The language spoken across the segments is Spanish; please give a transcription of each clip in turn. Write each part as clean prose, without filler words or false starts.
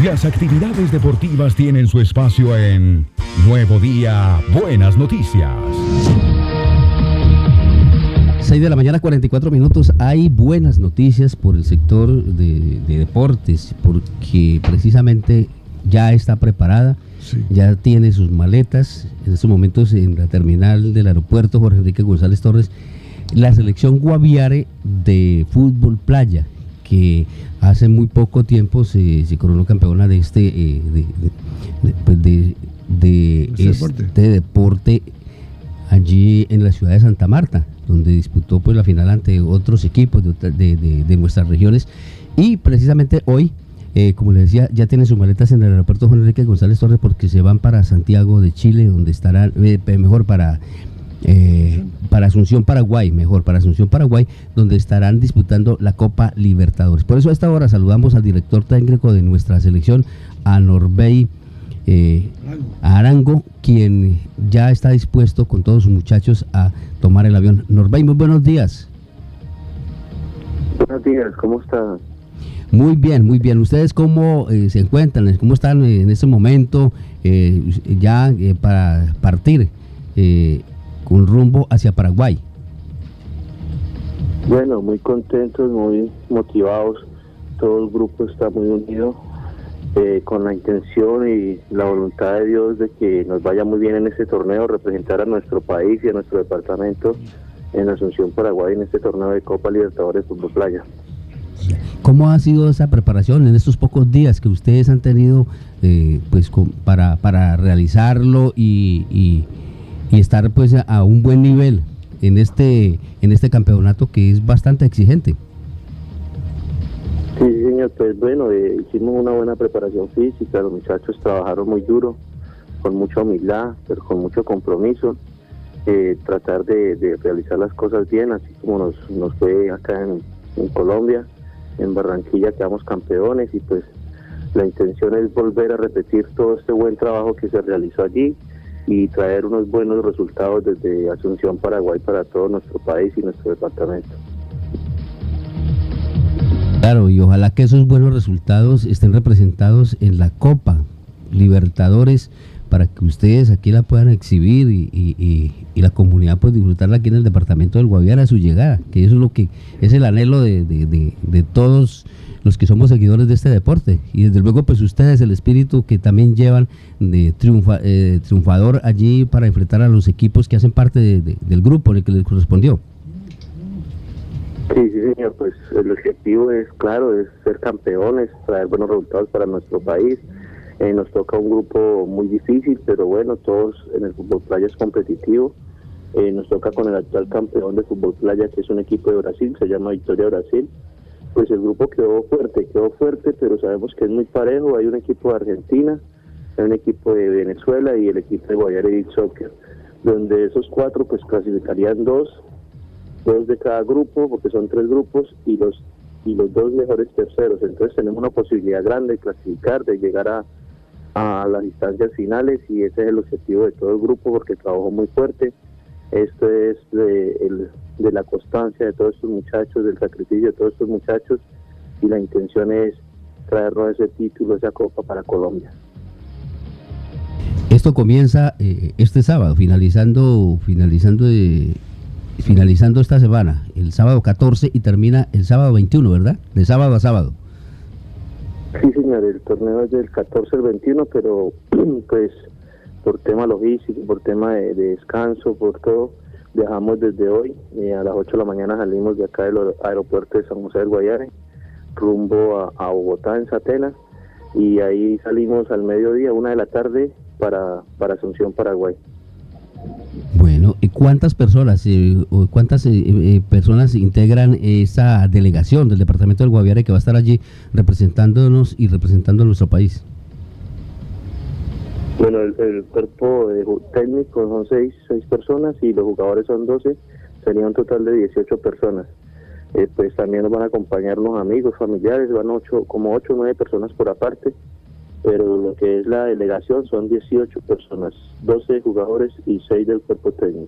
Las actividades deportivas tienen su espacio en Nuevo Día, Buenas Noticias. 6 de la mañana, 44 minutos. Hay buenas noticias por el sector de deportes, porque precisamente ya está preparada, sí. Ya tiene sus maletas. En estos momentos en la terminal del aeropuerto Jorge Enrique González Torres, la selección Guaviare de fútbol playa, que hace muy poco tiempo se coronó campeona de este deporte allí en la ciudad de Santa Marta, donde disputó pues la final ante otros equipos de nuestras regiones. Y precisamente hoy, como les decía, ya tienen sus maletas en el aeropuerto Juan Enrique González Torres, porque se van para Santiago de Chile, donde estarán para Asunción, Paraguay, donde estarán disputando la Copa Libertadores. Por eso a esta hora saludamos al director técnico de nuestra selección, a Norbey Arango, quien ya está dispuesto con todos sus muchachos a tomar el avión. Norbey, muy buenos días. Buenos días, ¿cómo están? Muy bien, muy bien. ¿Ustedes cómo se encuentran? ¿Cómo están en este momento para partir con rumbo hacia Paraguay? Bueno, muy contentos, muy motivados. Todo el grupo está muy unido, con la intención y la voluntad de Dios de que nos vaya muy bien en este torneo, representar a nuestro país y a nuestro departamento en Asunción, Paraguay, en este torneo de Copa Libertadores de Fútbol Playa. ¿Cómo ha sido esa preparación en estos pocos días que ustedes han tenido para realizarlo y estar pues a un buen nivel en este campeonato que es bastante exigente? Sí, señor, pues bueno, hicimos una buena preparación física, los muchachos trabajaron muy duro, con mucha humildad, pero con mucho compromiso, tratar de realizar las cosas bien, así como nos fue acá en Colombia, en Barranquilla quedamos campeones, y pues la intención es volver a repetir todo este buen trabajo que se realizó allí y traer unos buenos resultados desde Asunción, Paraguay, para todo nuestro país y nuestro departamento. Claro, y ojalá que esos buenos resultados estén representados en la Copa Libertadores, para que ustedes aquí la puedan exhibir y la comunidad pues disfrutarla aquí en el departamento del Guaviare a su llegada, que eso es lo que es el anhelo de todos los que somos seguidores de este deporte, y desde luego pues ustedes el espíritu que también llevan de triunfador allí para enfrentar a los equipos que hacen parte del grupo en el que les correspondió. Sí, señor, pues el objetivo es claro, es ser campeones, traer buenos resultados para nuestro país. Nos toca un grupo muy difícil, pero bueno, todos en el fútbol playa es competitivo. Nos toca con el actual campeón de fútbol playa, que es un equipo de Brasil, se llama Victoria Brasil. Pues el grupo quedó fuerte, pero sabemos que es muy parejo. Hay un equipo de Argentina, hay un equipo de Venezuela y el equipo de Guaviare Beach Soccer, donde esos cuatro pues clasificarían dos de cada grupo, porque son 3 grupos, y los 2 mejores terceros. Entonces tenemos una posibilidad grande de clasificar, de llegar a las instancias finales, y ese es el objetivo de todo el grupo, porque trabajó muy fuerte. Esto es de la constancia de todos estos muchachos, del sacrificio de todos estos muchachos, y la intención es traernos ese título, esa copa para Colombia. Esto comienza este sábado, finalizando esta semana, el sábado 14, y termina el sábado 21, ¿verdad? De sábado a sábado. Sí, señor, el torneo es del 14 al 21, pero pues por tema logístico, por tema de descanso, por todo, viajamos desde hoy. A las 8 de la mañana salimos de acá del aeropuerto de San José del Guaviare, rumbo a Bogotá, en Satena, y ahí salimos al mediodía, 1 de la tarde, para Asunción, Paraguay. Bueno, ¿y cuántas personas integran esa delegación del departamento del Guaviare que va a estar allí representándonos y representando a nuestro país? Bueno, el cuerpo técnico son 6 personas, y los jugadores son 12, sería un total de 18 personas. Pues también nos van a acompañar los amigos, familiares, van 8 o 9 personas por aparte, pero lo que es la delegación son 18 personas, 12 jugadores y 6 del cuerpo técnico.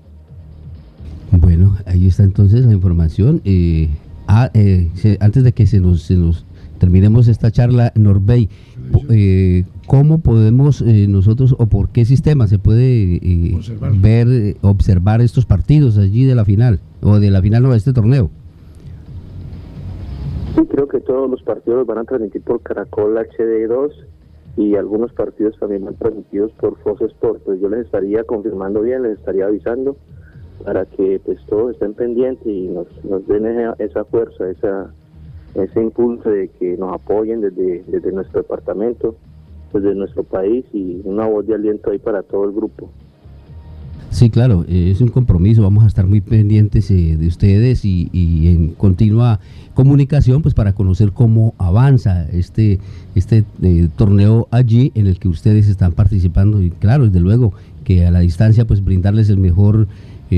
Bueno, ahí está entonces la información. Antes de que se nos terminemos esta charla, Norbey, ¿cómo podemos nosotros o por qué sistema se puede observar estos partidos allí de la final, o de la final o de este torneo? Sí, creo que todos los partidos los van a transmitir por Caracol HD2 y algunos partidos también van transmitidos por Fox Sports. Pues yo les estaría confirmando bien, les estaría avisando para que pues todos estén pendientes y nos den esa fuerza, ese impulso de que nos apoyen desde nuestro departamento, desde nuestro país, y una voz de aliento ahí para todo el grupo. Sí, claro, es un compromiso, vamos a estar muy pendientes de ustedes y en continua comunicación, pues para conocer cómo avanza este torneo allí en el que ustedes están participando, y claro, desde luego que a la distancia pues brindarles el mejor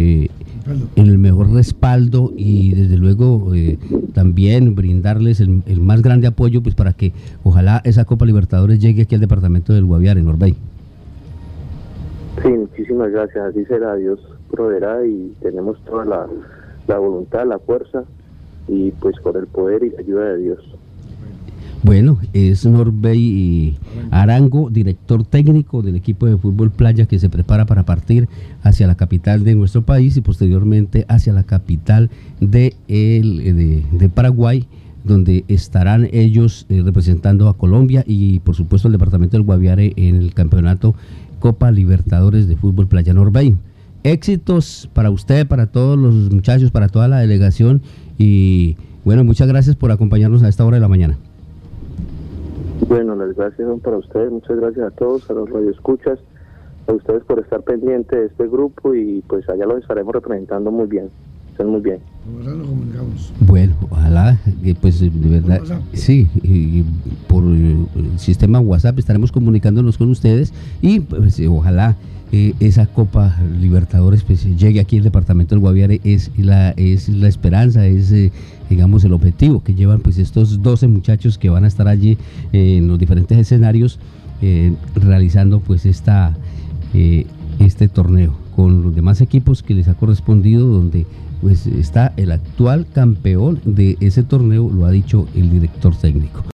respaldo y desde luego también brindarles el más grande apoyo pues para que ojalá esa Copa Libertadores llegue aquí al departamento del Guaviare, Norbey. Sí, muchísimas gracias, así será, Dios proveerá y tenemos toda la voluntad, la fuerza y pues por el poder y la ayuda de Dios. Bueno, es Norbey Arango, director técnico del equipo de fútbol playa que se prepara para partir hacia la capital de nuestro país y posteriormente hacia la capital de Paraguay, donde estarán ellos representando a Colombia y por supuesto el departamento del Guaviare en el campeonato Copa Libertadores de fútbol playa. Norbey, éxitos para usted, para todos los muchachos, para toda la delegación y bueno, muchas gracias por acompañarnos a esta hora de la mañana. Bueno, las gracias son para ustedes, muchas gracias a todos, a los radioescuchas, a ustedes por estar pendientes de este grupo y pues allá los estaremos representando muy bien. Muy bien. Bueno, ojalá que pues de verdad sí, y por el sistema WhatsApp estaremos comunicándonos con ustedes y pues ojalá esa Copa Libertadores pues llegue aquí al departamento del Guaviare. Es la esperanza, es digamos el objetivo que llevan pues estos 12 muchachos que van a estar allí en los diferentes escenarios realizando pues este torneo con los demás equipos que les ha correspondido, donde pues está el actual campeón de ese torneo, lo ha dicho el director técnico.